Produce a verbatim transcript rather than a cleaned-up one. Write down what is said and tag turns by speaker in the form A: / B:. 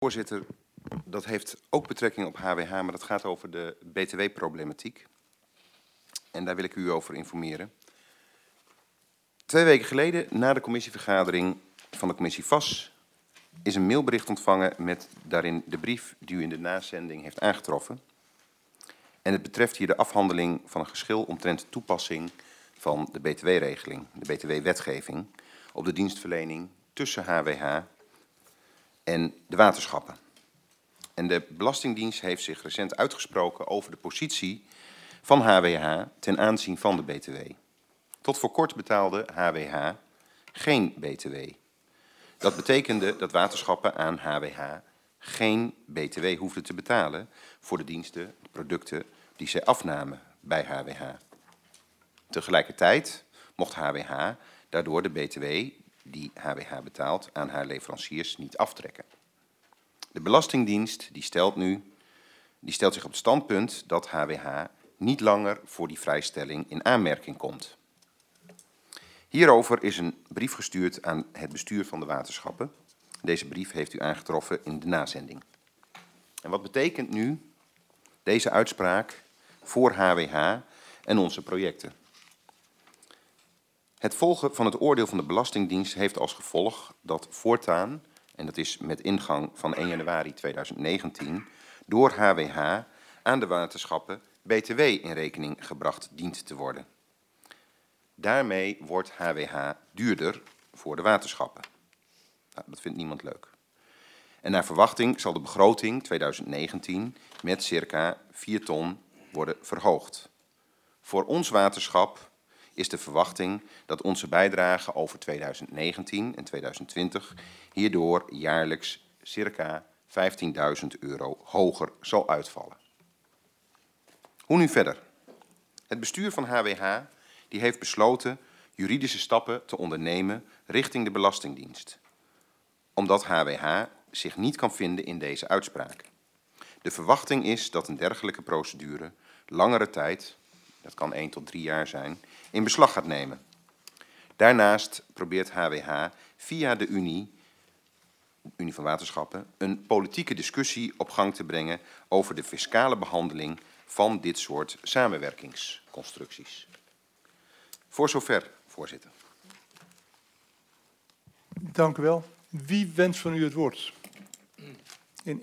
A: Voorzitter, dat heeft ook betrekking op H W H, maar dat gaat over de B T W-problematiek. En daar wil ik u over informeren. Twee weken geleden, na de commissievergadering van de commissie V A S, is een mailbericht ontvangen met daarin de brief die u in de nazending heeft aangetroffen. En het betreft hier de afhandeling van een geschil omtrent de toepassing van de B T W-regeling, de B T W-wetgeving, op de dienstverlening tussen H W H en de waterschappen. En de Belastingdienst heeft zich recent uitgesproken over de positie van H W H ten aanzien van de B T W. Tot voor kort betaalde H W H geen B T W. Dat betekende dat waterschappen aan H W H geen B T W hoefden te betalen voor de diensten, de producten die zij afnamen bij H W H. Tegelijkertijd mocht H W H daardoor de B T W die H W H betaalt aan haar leveranciers niet aftrekken. De Belastingdienst die stelt nu, die stelt zich op het standpunt dat H W H niet langer voor die vrijstelling in aanmerking komt. Hierover is een brief gestuurd aan het bestuur van de waterschappen. Deze brief heeft u aangetroffen in de nazending. En wat betekent nu deze uitspraak voor H W H en onze projecten? Het volgen van het oordeel van de Belastingdienst heeft als gevolg dat voortaan, en dat is met ingang van één januari tweeduizend negentien, door H W H aan de waterschappen B T W in rekening gebracht dient te worden. Daarmee wordt H W H duurder voor de waterschappen. Nou, dat vindt niemand leuk. En naar verwachting zal de begroting tweeduizend negentien met circa vier ton worden verhoogd. Voor ons waterschap is de verwachting dat onze bijdrage over tweeduizend negentien en tweeduizend twintig hierdoor jaarlijks circa vijftienduizend euro hoger zal uitvallen. Hoe nu verder? Het bestuur van H W H die heeft besloten juridische stappen te ondernemen richting de Belastingdienst, omdat H W H zich niet kan vinden in deze uitspraak. De verwachting is dat een dergelijke procedure langere tijd, dat kan één tot drie jaar zijn, in beslag gaat nemen. Daarnaast probeert H W H via de Unie, Unie van Waterschappen, een politieke discussie op gang te brengen over de fiscale behandeling van dit soort samenwerkingsconstructies. Voor zover, voorzitter.
B: Dank u wel. Wie wenst van u het woord?